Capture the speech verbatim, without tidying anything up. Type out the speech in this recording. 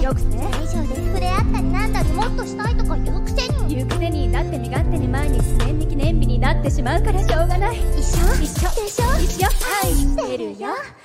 よくて以上で触れ合ったりなんだりもっとしたいとか言うくせに言うくせにだって身勝手に毎日線引き念日になってしまうからしょうがない。 一緒一緒でしょ一緒愛してるよ。